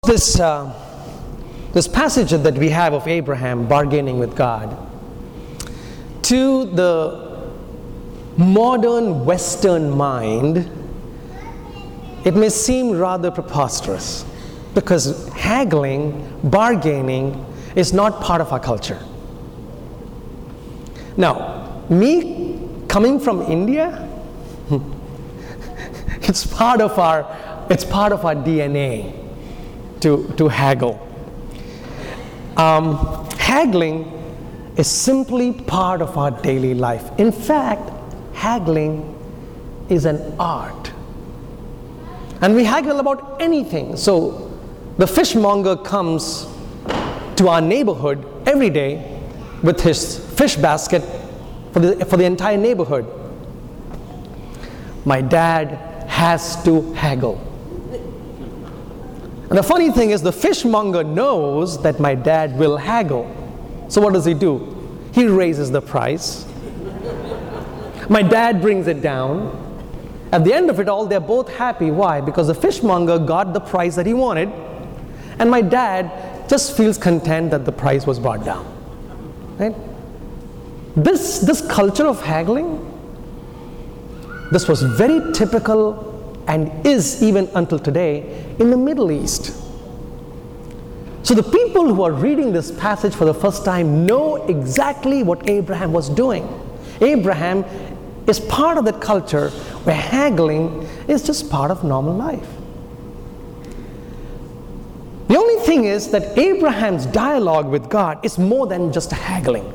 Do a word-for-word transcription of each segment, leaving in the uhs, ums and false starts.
This, uh, this passage that we have of Abraham bargaining with God, to the modern Western mind, it may seem rather preposterous because haggling, bargaining is not part of our culture. Now, me coming from India, it's part of our, it's part of our D N A. To, to haggle. Um, haggling is simply part of our daily life. In fact, haggling is an art. And we haggle about anything. So the fishmonger comes to our neighborhood every day with his fish basket for the, for the entire neighborhood. My dad has to haggle. And the funny thing is, the fishmonger knows that my dad will haggle. So what does he do? He raises the price. My dad brings it down. At the end of it all, they're both happy. Why? Because the fishmonger got the price that he wanted, and my dad just feels content that the price was brought down. Right? This, this culture of haggling, this was very typical and is even until today in the Middle East. So the people who are reading this passage for the first time know exactly what Abraham was doing. Abraham is part of that culture where haggling is just part of normal life. The only thing is that Abraham's dialogue with God is more than just haggling.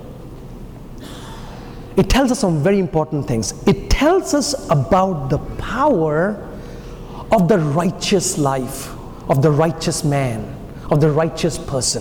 It tells us some very important things. It tells us about the power of the righteous life, of the righteous man, of the righteous person.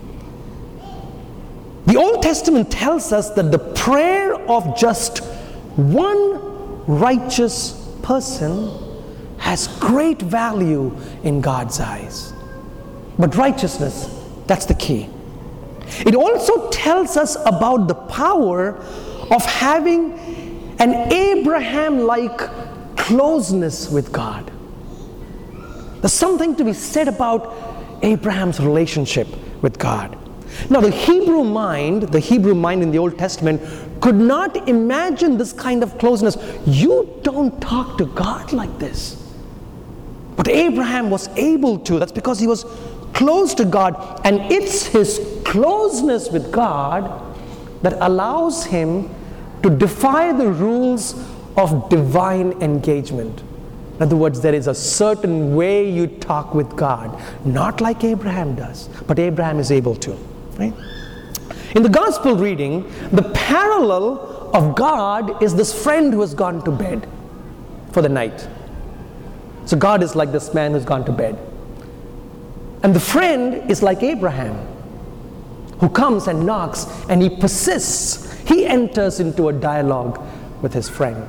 The Old Testament tells us that the prayer of just one righteous person has great value in God's eyes. But righteousness, that's the key. It also tells us about the power of having an Abraham-like closeness with God. There's something to be said about Abraham's relationship with God. Now, the Hebrew mind, the Hebrew mind in the Old Testament could not imagine this kind of closeness. You don't talk to God like this. But Abraham was able to. That's because he was close to God. And it's his closeness with God that allows him to defy the rules of divine engagement. In other words, there is a certain way you talk with God, not like Abraham does, but Abraham is able to. Right? In the gospel reading, the parallel of God is this friend who has gone to bed for the night. So God is like this man who's gone to bed. And the friend is like Abraham, who comes and knocks and he persists. He enters into a dialogue with his friend.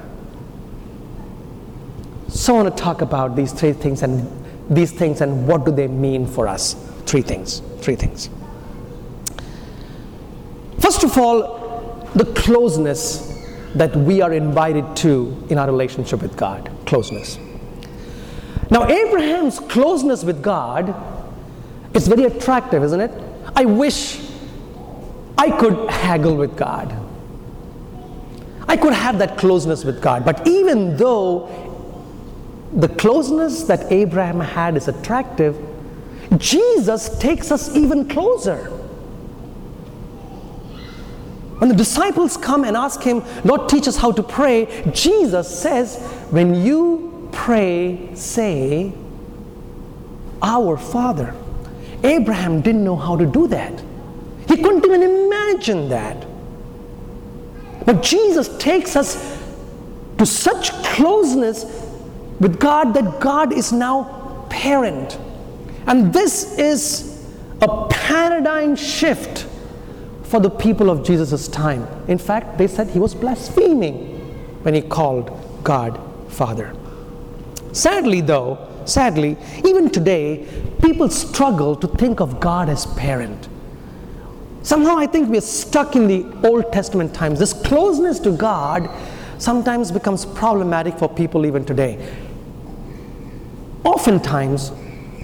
So I want to talk about these three things and these things and what do they mean for us. Three things. Three things. First of all, the closeness that we are invited to in our relationship with God. Closeness. Now, Abraham's closeness with God is very attractive, isn't it? I wish I could haggle with God. I could have that closeness with God. But even though the closeness that Abraham had is attractive, Jesus takes us even closer. When the disciples come and ask him, Lord, teach us how to pray, Jesus says, when you pray, say, Our Father. Abraham didn't know how to do that. He couldn't even imagine that. But Jesus takes us to such closeness with God that God is now parent. And this is a paradigm shift for the people of Jesus' time. In fact, they said he was blaspheming when he called God Father. Sadly though, sadly, even today, people struggle to think of God as parent. Somehow I think we are stuck in the Old Testament times. This closeness to God sometimes becomes problematic for people even today. Oftentimes,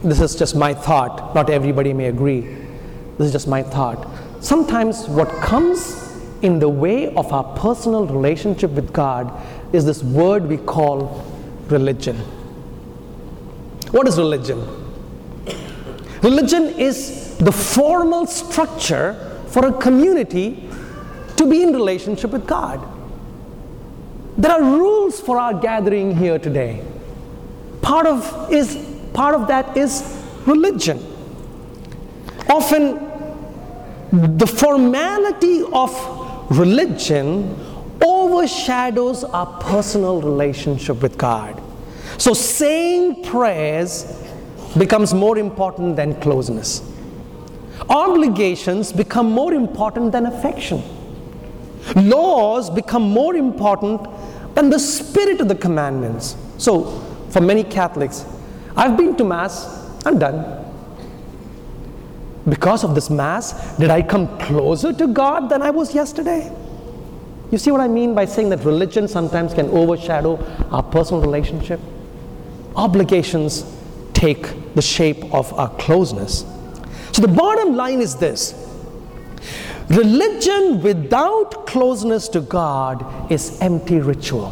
this is just my thought, not everybody may agree, this is just my thought. Sometimes what comes in the way of our personal relationship with God is this word we call religion. What is religion? Religion is the formal structure for a community to be in relationship with God. There are rules for our gathering here today. Part of is part of that is religion. Often the formality of religion overshadows our personal relationship with God. So saying prayers becomes more important than closeness. Obligations become more important than affection. Laws become more important than the spirit of the commandments. So, for many Catholics, I've been to Mass, I'm done. Because of this Mass, did I come closer to God than I was yesterday? You see what I mean by saying that religion sometimes can overshadow our personal relationship? Obligations take the shape of our closeness. So the bottom line is this: religion without closeness to God is empty ritual.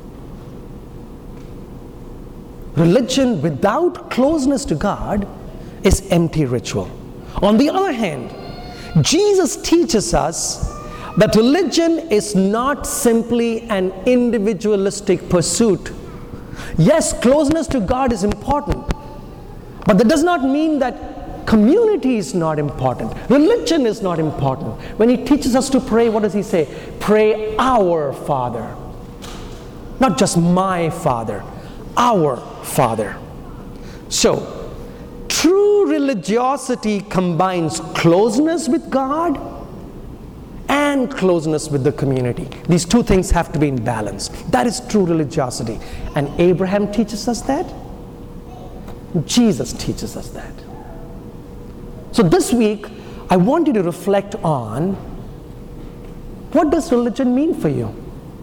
Religion without closeness to God is empty ritual. On the other hand, Jesus teaches us that religion is not simply an individualistic pursuit. Yes, closeness to God is important, but that does not mean that community is not important. Religion is not important. When he teaches us to pray, what does he say? Pray our Father. Not just my Father, our Father. So, true religiosity combines closeness with God and closeness with the community. These two things have to be in balance. That is true religiosity. And Abraham teaches us that. Jesus teaches us that. So this week, I want you to reflect on, what does religion mean for you?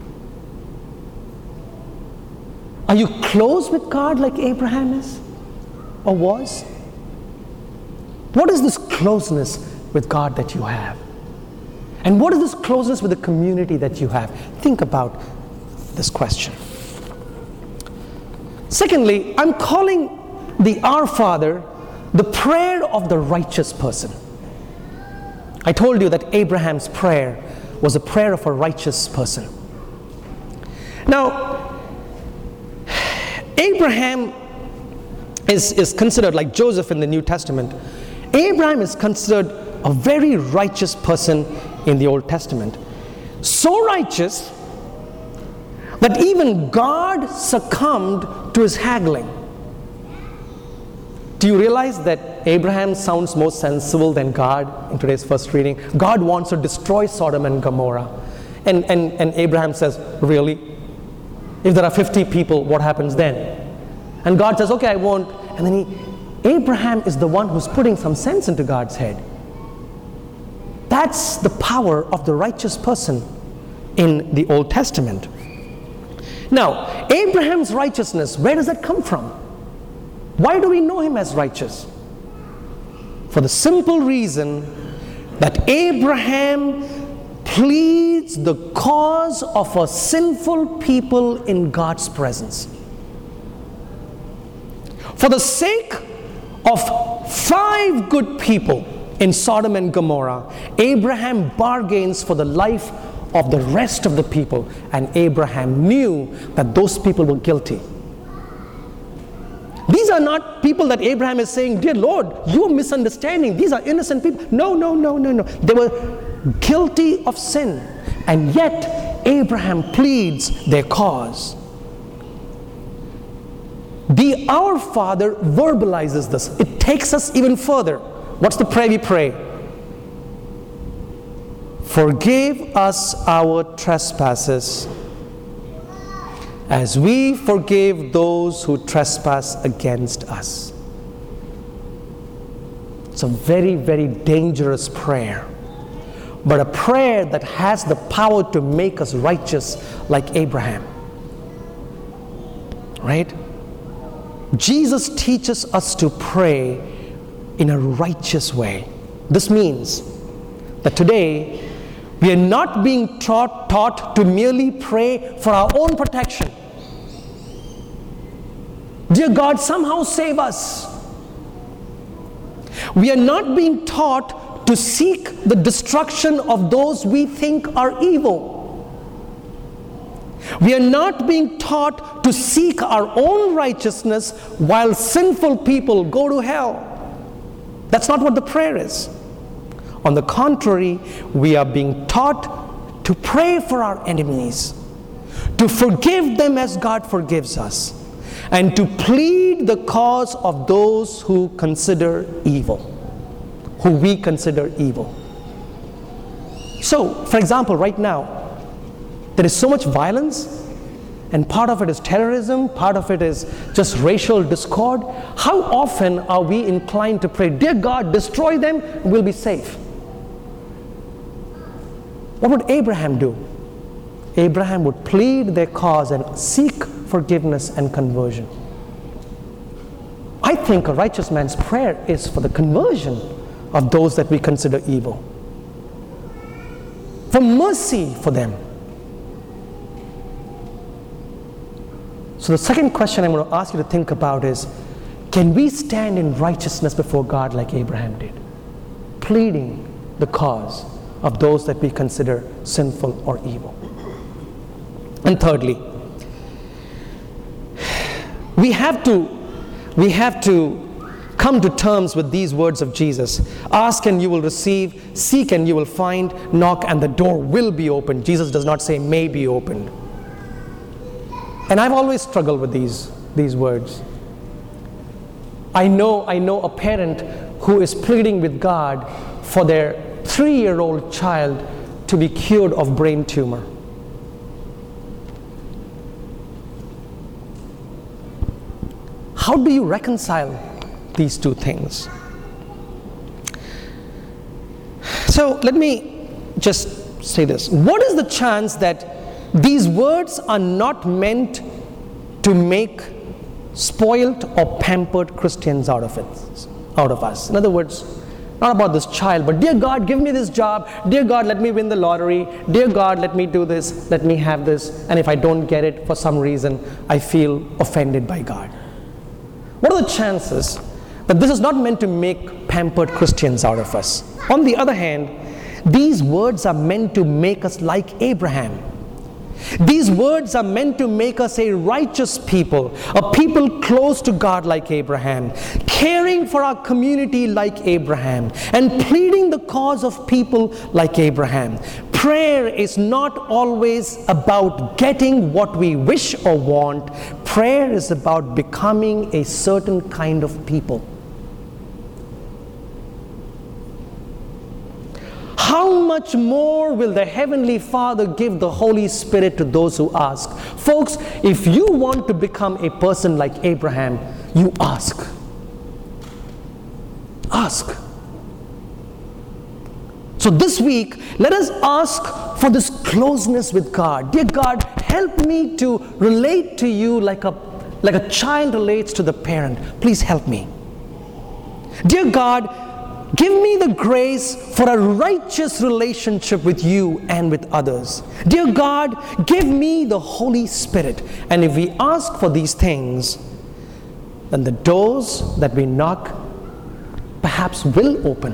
Are you close with God like Abraham is or was? What is this closeness with God that you have? And what is this closeness with the community that you have? Think about this question. Secondly, I'm calling the Our Father the prayer of the righteous person. I told you that Abraham's prayer was a prayer of a righteous person. Now, Abraham is, is considered, like Joseph in the New Testament, Abraham is considered a very righteous person in the Old Testament. So righteous that even God succumbed to his haggling. Do you realize that Abraham sounds more sensible than God in today's first reading? God wants to destroy Sodom and Gomorrah. And, and, and Abraham says, really? If there are fifty people, what happens then? And God says, okay, I won't. And then he, Abraham is the one who's putting some sense into God's head. That's the power of the righteous person in the Old Testament. Now, Abraham's righteousness, where does that come from? Why do we know him as righteous? For the simple reason that Abraham pleads the cause of a sinful people in God's presence. For the sake of five good people in Sodom and Gomorrah, Abraham bargains for the life of the rest of the people, and Abraham knew that those people were guilty. These are not people that Abraham is saying, dear Lord, you are misunderstanding. These are innocent people. No, no, no, no, no. They were guilty of sin. And yet, Abraham pleads their cause. The Our Father verbalizes this. It takes us even further. What's the prayer we pray? Forgive us our trespasses, as we forgive those who trespass against us. It's a very, very dangerous prayer, but a prayer that has the power to make us righteous like Abraham. Right? Jesus teaches us to pray in a righteous way. This means that today we are not being taught, taught to merely pray for our own protection. Dear God, somehow save us. We are not being taught to seek the destruction of those we think are evil. We are not being taught to seek our own righteousness while sinful people go to hell. That's not what the prayer is. On the contrary, we are being taught to pray for our enemies, to forgive them as God forgives us, and to plead the cause of those who consider evil, who we consider evil. So, for example, right now, there is so much violence, and part of it is terrorism, part of it is just racial discord. How often are we inclined to pray, dear God, destroy them, and we'll be safe? What would Abraham do? Abraham would plead their cause and seek forgiveness and conversion. I think a righteous man's prayer is for the conversion of those that we consider evil, for mercy for them. So the second question I'm going to ask you to think about is, can we stand in righteousness before God like Abraham did, pleading the cause of those that we consider sinful or evil? And thirdly, we have to we have to come to terms with these words of Jesus. Ask and you will receive, seek and you will find, knock and the door will be opened. Jesus does not say may be opened. And I've always struggled with these, these words. I know, I know a parent who is pleading with God for their three-year-old child to be cured of brain tumor. How do you reconcile these two things? So let me just say this. What is the chance that these words are not meant to make spoiled or pampered Christians out of it, out of us? In other words, not about this child, but dear God, give me this job. Dear God, let me win the lottery. Dear God, let me do this. Let me have this. And if I don't get it for some reason, I feel offended by God. What are the chances that this is not meant to make pampered Christians out of us? On the other hand, these words are meant to make us like Abraham. These words are meant to make us a righteous people, a people close to God like Abraham, caring for our community like Abraham, and pleading the cause of people like Abraham. Prayer is not always about getting what we wish or want. Prayer is about becoming a certain kind of people. How much more will the Heavenly Father give the Holy Spirit to those who ask? Folks, if you want to become a person like Abraham, you ask. Ask. So this week, let us ask for this closeness with God. Dear God, help me to relate to you like a, like a child relates to the parent. Please help me. Dear God, give me the grace for a righteous relationship with you and with others. Dear God, give me the Holy Spirit. And if we ask for these things, then the doors that we knock perhaps will open.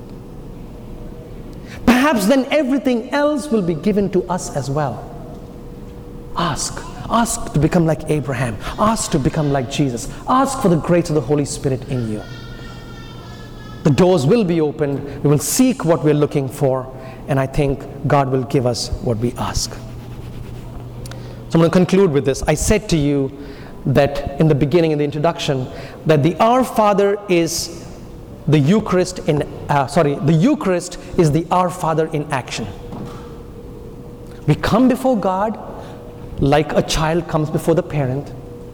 Perhaps then everything else will be given to us as well. Ask. Ask to become like Abraham. Ask to become like Jesus. Ask for the grace of the Holy Spirit in you. The doors will be opened. We will seek what we're looking for, and I think God will give us what we ask. So I'm going to conclude with this. I said to you that in the beginning, in the introduction, that the Our Father is the Eucharist in, uh, sorry, the Eucharist is the Our Father in action. We come before God like a child comes before the parent.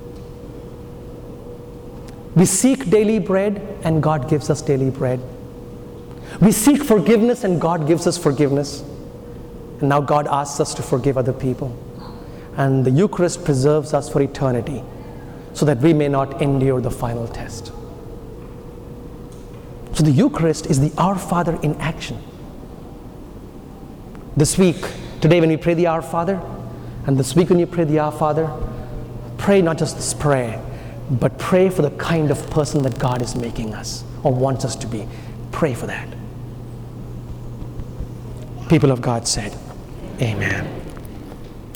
We seek daily bread and God gives us daily bread. We seek forgiveness and God gives us forgiveness. And now God asks us to forgive other people. And the Eucharist preserves us for eternity. so that we may not endure the final test. So the Eucharist is the Our Father in action. This week, today when we pray the Our Father, and this week when you pray the Our Father, pray not just this prayer, but pray for the kind of person that God is making us or wants us to be. Pray for that. People of God said, Amen.